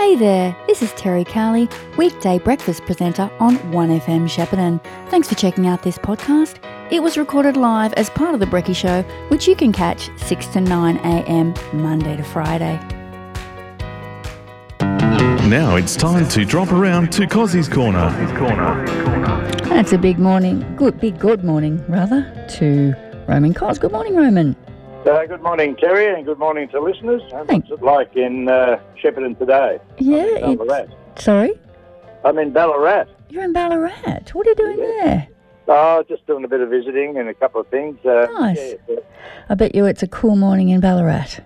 Hey there, this is Terry Cowley, weekday breakfast presenter on 1FM Shepparton. Thanks for checking out this podcast. It was recorded live as part of The Brekkie Show, which you can catch 6 to 9am Monday to Friday. Now it's time to drop around to Cozzy's Corner. That's a big morning, good morning to Roman Cos. Good morning, Roman. Good morning, Terry, and good morning to listeners. What's it like in Shepparton today? Yeah, Sorry? I'm in Ballarat. You're in Ballarat. What are you doing there? Oh, just doing a bit of visiting and a couple of things. Nice. Yeah. I bet you it's a cool morning in Ballarat.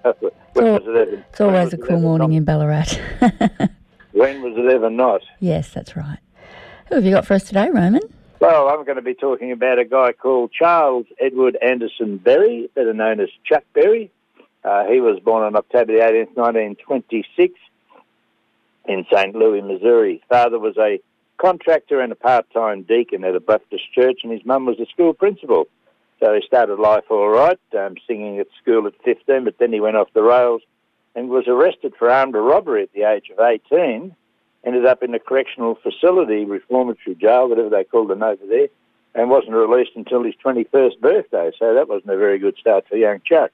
It's always a cool morning in Ballarat. When was it ever not? Yes, that's right. Who have you got for us today, Roman? Well, I'm going to be talking about a guy called Charles Edward Anderson Berry, better known as Chuck Berry. He was born on October the 18th, 1926 in St. Louis, Missouri. Father was a contractor and a part-time deacon at a Baptist church, and his mum was a school principal. So he started life all right, singing at school at 15, but then he went off the rails and was arrested for armed robbery at the age of 18. Ended up in a correctional facility, reformatory jail, whatever they called them over there, and wasn't released until his 21st birthday. So that wasn't a very good start for young Chuck.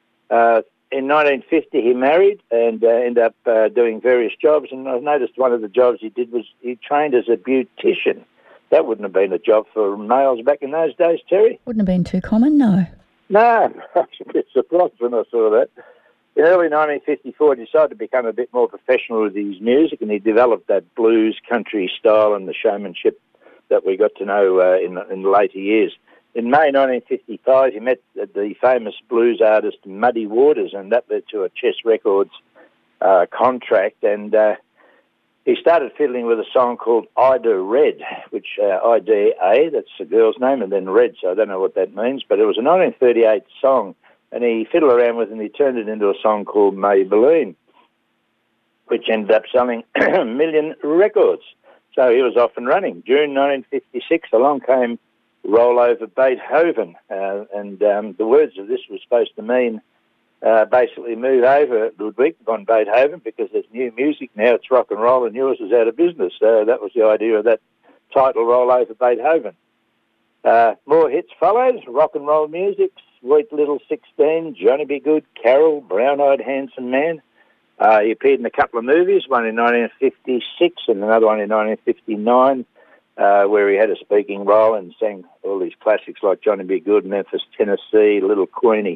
In 1950, he married and ended up doing various jobs. And I noticed one of the jobs he did was he trained as a beautician. That wouldn't have been a job for males back in those days, Terry. Wouldn't have been too common, no. No, I was a bit surprised when I saw that. In early 1954, he decided to become a bit more professional with his music, and he developed that blues country style and the showmanship that we got to know in later years. In May 1955, he met the famous blues artist Muddy Waters, and that led to a Chess Records contract, and he started fiddling with a song called Ida Red, which I-D-A, that's the girl's name, and then Red, so I don't know what that means, but it was a 1938 song, and he fiddled around with it and he turned it into a song called Maybelline, which ended up selling a million records. So he was off and running. June 1956, along came Roll Over Beethoven, and the words of this were supposed to mean basically move over Ludwig von Beethoven because there's new music now, it's rock and roll, and yours is out of business. That was the idea of that title, Roll Over Beethoven. More hits followed, rock and roll music, Sweet Little 16, Johnny B. Good, Carol, Brown-Eyed Handsome Man. He appeared in a couple of movies, one in 1956 and another one in 1959, where he had a speaking role and sang all these classics like Johnny B. Good, Memphis, Tennessee, Little Queenie.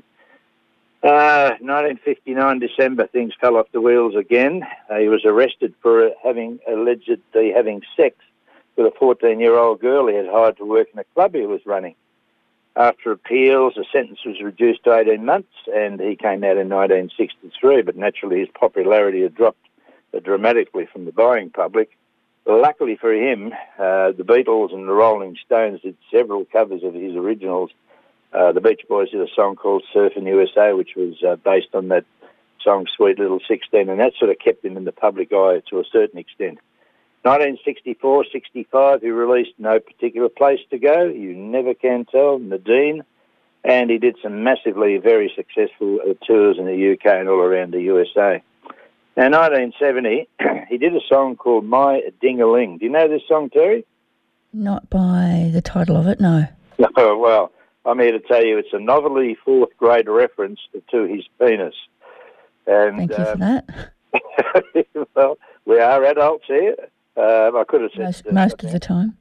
1959 December, things fell off the wheels again. He was arrested for allegedly having sex with a 14-year-old girl he had hired to work in a club he was running. After appeals, the sentence was reduced to 18 months, and he came out in 1963, but naturally his popularity had dropped dramatically from the buying public. Luckily for him, the Beatles and the Rolling Stones did several covers of his originals. The Beach Boys did a song called Surfin' USA, which was based on that song Sweet Little 16, and that sort of kept him in the public eye to a certain extent. 1964-65, he released No Particular Place to Go, You Never Can Tell, Nadine, and he did some massively very successful tours in the UK and all around the USA. Now, 1970, he did a song called My Ding-a-Ling. Do you know this song, Terry? Not by the title of it, no. Oh, well, I'm here to tell you it's a novelty fourth grade reference to his penis. And, thank you for that. Well, we are adults here. I could have said most of the time.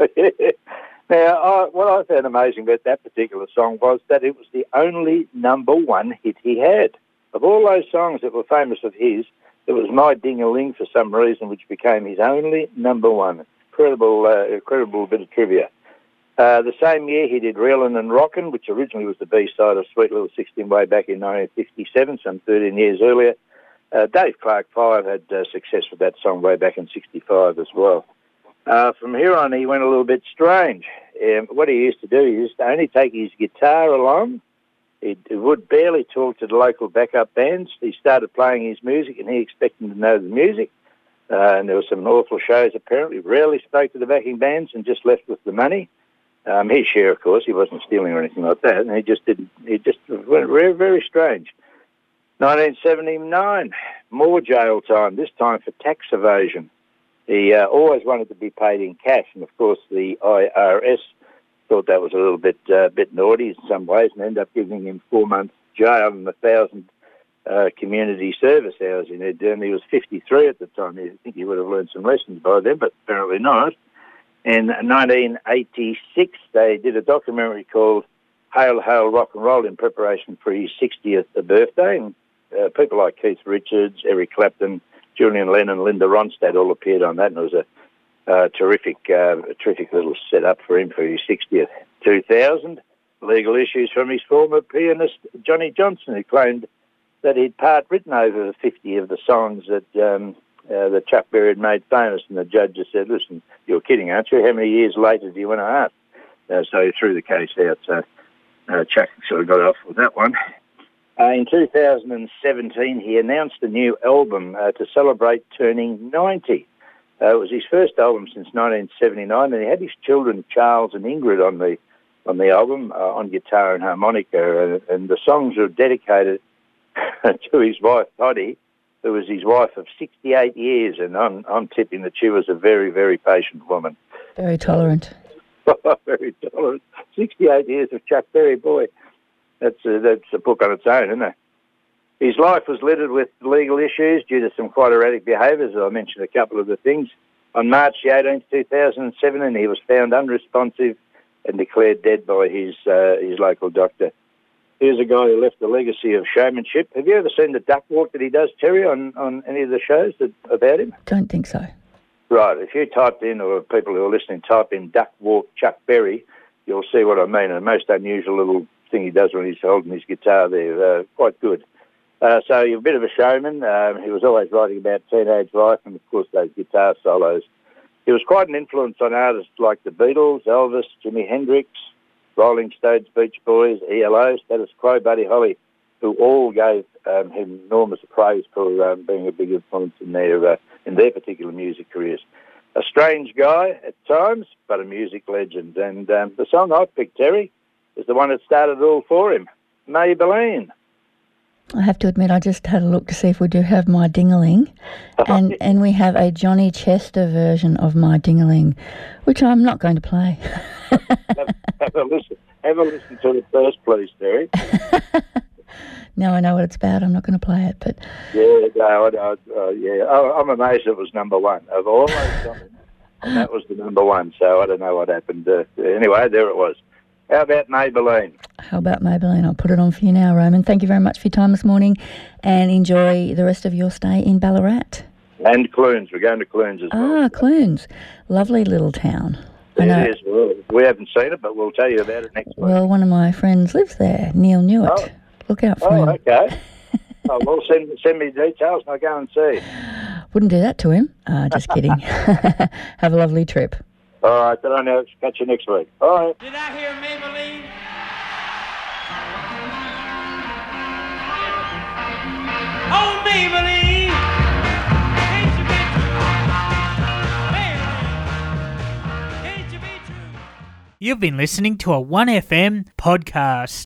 Now, what I found amazing about that particular song was that it was the only number one hit he had. Of all those songs that were famous of his, it was My Ding-a-Ling for some reason, which became his only number one. Incredible bit of trivia. The same year, he did Reelin' and Rockin', which originally was the B-side of Sweet Little 16 way back in 1957, some 13 years earlier. Dave Clark 5 had success with that song way back in 65 as well. From here on, he went a little bit strange. What he used to do, he used to only take his guitar along. He would barely talk to the local backup bands. He started playing his music, and he expected them to know the music. And there were some awful shows, apparently. Rarely spoke to the backing bands and just left with the money. His share, of course, he wasn't stealing or anything like that. And he just went very, very strange. 1979, more jail time, this time for tax evasion. He always wanted to be paid in cash, and of course the IRS thought that was a little bit naughty in some ways, and ended up giving him 4 months jail and 1,000 community service hours in Ed. He was 53 at the time. I think he would have learned some lessons by then, but apparently not. In 1986, they did a documentary called Hail, Hail, Rock and Roll in preparation for his 60th birthday, and people like Keith Richards, Eric Clapton, Julian Lennon, Linda Ronstadt all appeared on that, and it was a terrific little setup for him for his 60th. 2000, legal issues from his former pianist Johnny Johnson, who claimed that he'd part-written over 50 of the songs that Chuck Berry had made famous, and the judge just said, listen, you're kidding, aren't you? How many years later do you want to ask? So he threw the case out, so Chuck sort of got off with that one. In 2017, he announced a new album to celebrate turning 90. It was his first album since 1979, and he had his children Charles and Ingrid on the album on guitar and harmonica, and the songs were dedicated to his wife Toddy, who was his wife of 68 years, and I'm tipping that she was a very, very patient woman. Very tolerant. Very tolerant. 68 years of Chuck Berry, boy. That's a book on its own, isn't it? His life was littered with legal issues due to some quite erratic behaviours. I mentioned a couple of the things. On March 18, 2007, he was found unresponsive and declared dead by his local doctor. Here's a guy who left a legacy of showmanship. Have you ever seen the duck walk that he does, Terry, on any of the shows about him? Don't think so. Right. If you typed in, or people who are listening, type in duck walk Chuck Berry, you'll see what I mean. A most unusual little thing he does when he's holding his guitar there. Quite good. So you're a bit of a showman. He was always writing about teenage life and, of course, those guitar solos. He was quite an influence on artists like the Beatles, Elvis, Jimi Hendrix, Rolling Stones, Beach Boys, ELO, Status Quo, Buddy Holly, who all gave him enormous praise for being a big influence in their particular music careers. A strange guy at times, but a music legend. And the song I've picked, Terry, is the one that started it all for him, Maybelline. I have to admit, I just had a look to see if we do have My Ding-a-Ling, and we have a Johnny Chester version of My Ding-a-Ling, which I'm not going to play. Have a listen to it first, please, Terry. Now I know what it's about. I'm not going to play it, but I'm amazed it was number one of all those songs, and that was the number one. So I don't know what happened. Anyway, there it was. How about Maybelline? I'll put it on for you now, Roman. Thank you very much for your time this morning, and enjoy the rest of your stay in Ballarat. And Clunes. We're going to Clunes as well. Ah, Clunes. Lovely little town. It is. Well, we haven't seen it, but we'll tell you about it next week. Well, one of my friends lives there, Neil Newitt. Oh. Look out for him. Oh, okay. Well, send me details and I'll go and see. Wouldn't do that to him. Just kidding. Have a lovely trip. All right, then I know. Catch you next week. All right. Did I hear Maybelline? Oh, Maybelline, can't you be true? Maybelline, can't you be true? You've been listening to a 1FM podcast.